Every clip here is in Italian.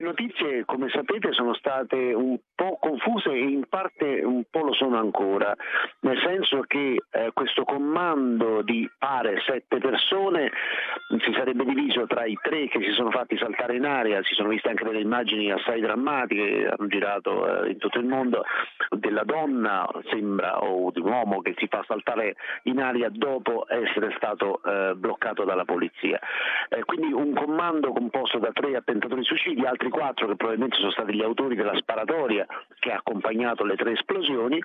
notizie, come sapete, sono state un po' confuse e in parte un po' lo sono ancora, nel senso che questo comando di pare 7 persone si sarebbe diviso tra i 3 che si sono fatti saltare in aria. Si sono viste anche delle immagini assai drammatiche, hanno girato in tutto il mondo, della donna, sembra, o di un uomo che si fa saltare in aria dopo essere stato bloccato dalla polizia. Quindi un comando composto da 3 attentatori suicidi, altri 4 che probabilmente sono stati gli autori della sparatoria che ha accompagnato le 3 esplosioni,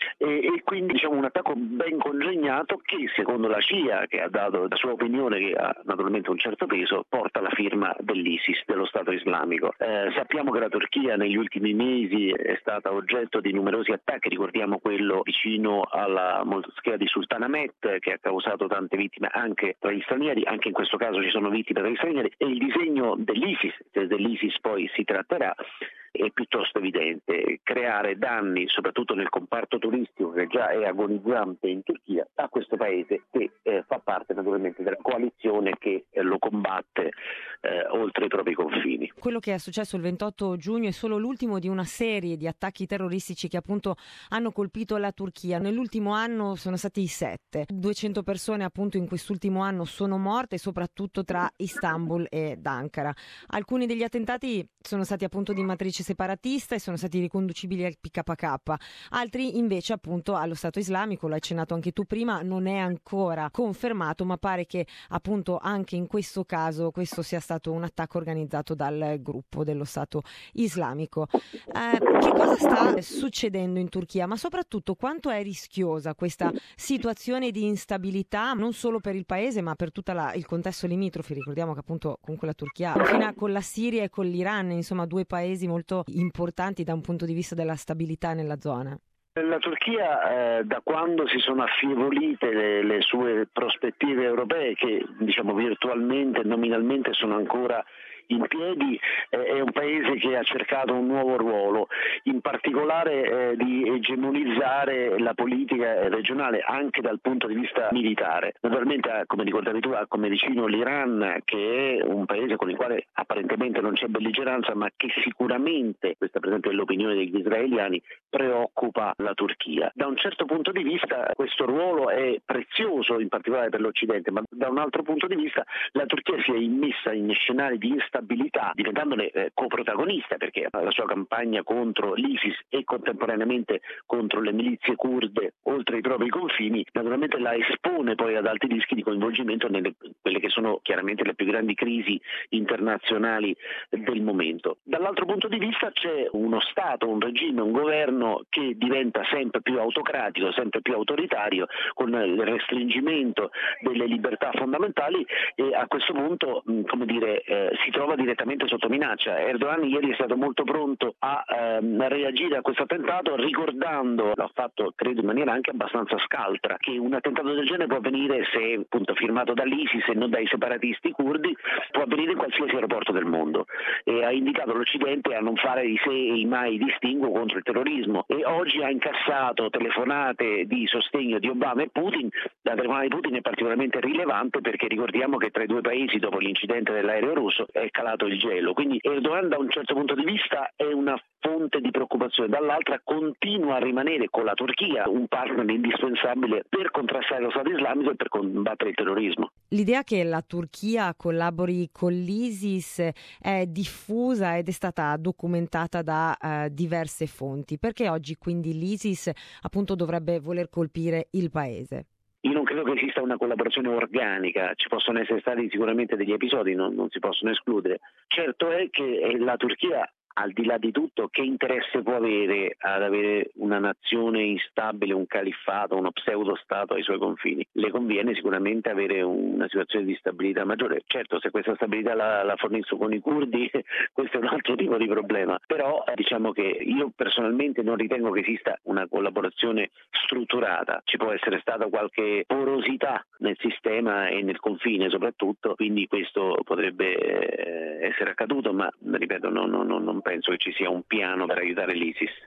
e quindi diciamo un attacco ben congegnato che, secondo la CIA, che ha dato la sua opinione, che ha naturalmente un certo peso, porta la firma dell'ISIS, dello Stato Islamico. Sappiamo che la Turchia negli ultimi mesi è stata oggetto di numerosi attacchi, ricordiamo quello vicino alla moschea di Sultanahmet che ha causato tante vittime anche tra gli stranieri, anche in questo caso ci sono vittime tra gli stranieri, e il disegno dell'ISIS, se dell'ISIS poi si tratterà, è piuttosto evidente: creare danni soprattutto nel comparto turistico che già è agonizzante in Turchia, a questo paese che fa parte naturalmente della coalizione che lo combatte oltre i propri confini. Quello che è successo il 28 giugno è solo l'ultimo di una serie di attacchi terroristici che appunto hanno colpito la Turchia. Nell'ultimo anno sono stati 7, 200 persone appunto in quest'ultimo anno sono morte, soprattutto tra Istanbul ed Ankara. Alcuni degli attentati sono stati appunto di matrice separatista e sono stati riconducibili al PKK, altri invece appunto allo Stato Islamico. Lo hai accennato anche tu prima, non è ancora confermato, ma pare che appunto anche in questo caso questo sia stato un attacco organizzato dal gruppo dello Stato Islamico. Che cosa sta succedendo in Turchia, ma soprattutto quanto è rischiosa questa situazione di instabilità non solo per il paese ma per tutto il contesto limitrofi? Ricordiamo che appunto comunque la Turchia confina con la Siria e con l'Iran, insomma 2 paesi molto importanti da un punto di vista della stabilità nella zona. La Turchia, da quando si sono affievolite le sue prospettive europee, che diciamo virtualmente, nominalmente sono ancora in piedi, è un paese che ha cercato un nuovo ruolo, in particolare di egemonizzare la politica regionale anche dal punto di vista militare. Naturalmente, come ricordavi tu, ha come vicino l'Iran, che è un paese con il quale apparentemente non c'è belligeranza, ma che sicuramente, questa per esempio è l'opinione degli israeliani, preoccupa la Turchia. Da un certo punto di vista questo ruolo è prezioso, in particolare per l'Occidente, ma da un altro punto di vista la Turchia si è immessa in scenari di instabilità, diventandone coprotagonista, perché la sua campagna contro l'ISIS e contemporaneamente contro le milizie kurde oltre i propri confini naturalmente la espone poi ad alti rischi di coinvolgimento nelle quelle che sono chiaramente le più grandi crisi internazionali del momento. Dall'altro punto di vista c'è uno Stato, un regime, un governo che diventa sempre più autocratico, sempre più autoritario, con il restringimento delle libertà fondamentali, e a questo punto si trova direttamente sotto minaccia. Erdogan ieri è stato molto pronto a reagire a questo attentato, ricordando, l'ha fatto credo in maniera anche abbastanza scaltra, che un attentato del genere può avvenire, se appunto firmato dall'ISIS e non dai separatisti curdi, può avvenire in qualsiasi aeroporto del mondo, e ha invitato l'Occidente a non fare i se e i mai distinguo contro il terrorismo. E oggi ha incassato telefonate di sostegno di Obama e Putin. La telefonata di Putin è particolarmente rilevante perché ricordiamo che tra i 2 paesi, dopo l'incidente dell'aereo russo, è calato il gelo. Quindi Erdogan da un certo punto di vista è una fonte di preoccupazione, dall'altra continua a rimanere con la Turchia un partner indispensabile per contrastare lo Stato islamico e per combattere il terrorismo. L'idea che la Turchia collabori con l'ISIS è diffusa ed è stata documentata da diverse fonti. Perché oggi quindi l'ISIS appunto dovrebbe voler colpire il paese? Io non credo che esista una collaborazione organica, ci possono essere stati sicuramente degli episodi, non si possono escludere. Certo è che la Turchia, al di là di tutto, che interesse può avere ad avere una nazione instabile, un califfato, uno pseudo-stato ai suoi confini? Le conviene sicuramente avere una situazione di stabilità maggiore. Certo, se questa stabilità la fornisco con i curdi, questo è un altro tipo di problema. Però diciamo che io personalmente non ritengo che esista una collaborazione strutturata. Ci può essere stata qualche porosità nel sistema e nel confine soprattutto, quindi questo potrebbe essere accaduto, ma ripeto, non penso che ci sia un piano per aiutare l'ISIS.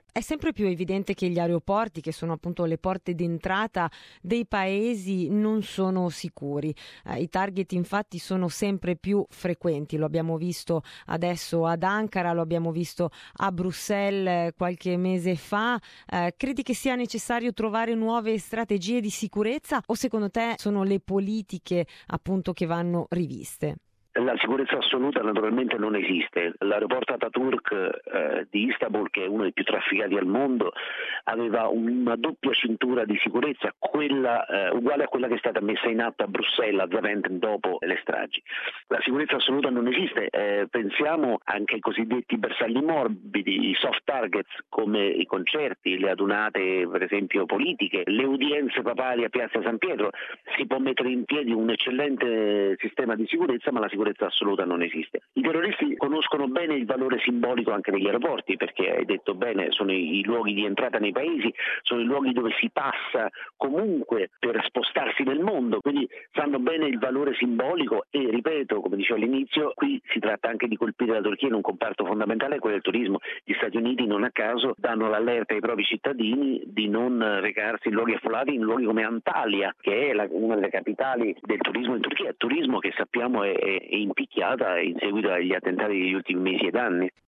È sempre più evidente che gli aeroporti, che sono appunto le porte d'entrata dei paesi, non sono sicuri. I target infatti sono sempre più frequenti, lo abbiamo visto adesso ad Ankara, lo abbiamo visto a Bruxelles qualche mese fa. Credi che sia necessario trovare nuove strategie di sicurezza o secondo te sono le politiche appunto che vanno riviste? La sicurezza assoluta naturalmente non esiste. L'aeroporto Ataturk di Istanbul, che è uno dei più trafficati al mondo, aveva una doppia cintura di sicurezza, quella uguale a quella che è stata messa in atto a Bruxelles, a Zaventem, dopo le stragi. La sicurezza assoluta non esiste. Pensiamo anche ai cosiddetti bersagli morbidi, i soft targets come i concerti, le adunate per esempio politiche, le udienze papali a Piazza San Pietro. Si può mettere in piedi un eccellente sistema di sicurezza, ma la sicurezza assoluta non esiste. I terroristi conoscono bene il valore simbolico anche degli aeroporti, perché hai detto bene, sono i luoghi di entrata nei paesi, sono i luoghi dove si passa comunque per spostarsi nel mondo, quindi sanno bene il valore simbolico e, ripeto, come dicevo all'inizio, qui si tratta anche di colpire la Turchia in un comparto fondamentale, quello del turismo. Gli Stati Uniti non a caso danno l'allerta ai propri cittadini di non recarsi in luoghi affollati, in luoghi come Antalya, che è una delle capitali del turismo in Turchia, turismo che sappiamo è impicchiata in seguito agli attentati degli ultimi mesi ed anni.